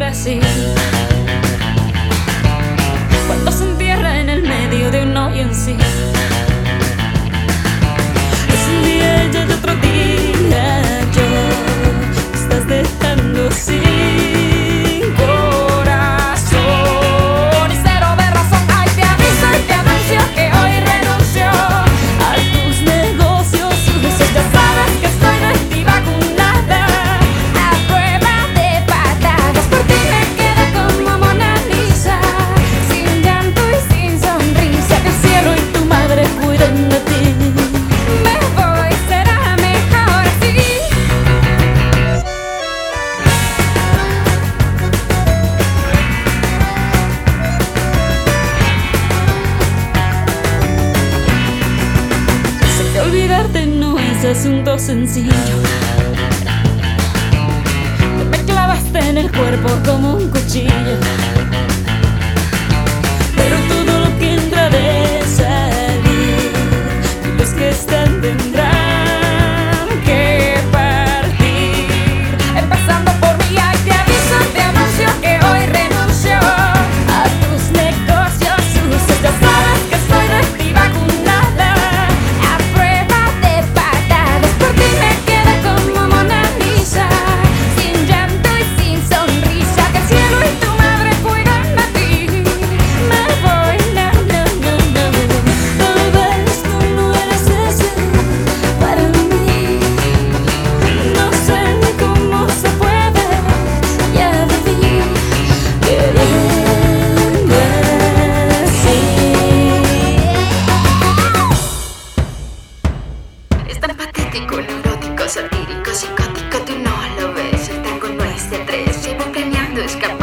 Brasil, cuando se entierra en el medio de un hoyo en sí. Es un día y hay otro día, yo me estás dejando sin corazón y cero de razón. Ay, te aviso y te anuncio que hoy renuncio a tus negocios sucios. Ya sabes que estoy de ti vacunada a prueba de patadas. Por ti me quedo como Mona Lisa, sin llanto y sin sonrisa. Que el cielo y tu madre cuiden de ti. Me voy, será mejor así. Sé que olvidarte no es asunto sencillo. Te me clavaste en el cuerpo como un cuchillo. Pero todo lo que entra de salir, los que están tendrán que partir. Empezando por mí, ay, te aviso, te anuncio que hoy renuncio a tus negocios sucios. Ya sabes que estoy de ti vacunada a prueba de patadas. Por ti me quedé como Mona Lisa, sin llanto y sin sonrisa. Que el cielo y tu madre cuidan de ti. Me voy, no, no, no, no. Tal vez tú no eres ese para mí. No sé cómo se puede ya vivir queriendo así. Es tan patético, neurótico, satírico, psicótico, tú no lo ves. El tango no es de tres, llevo planeando escapar.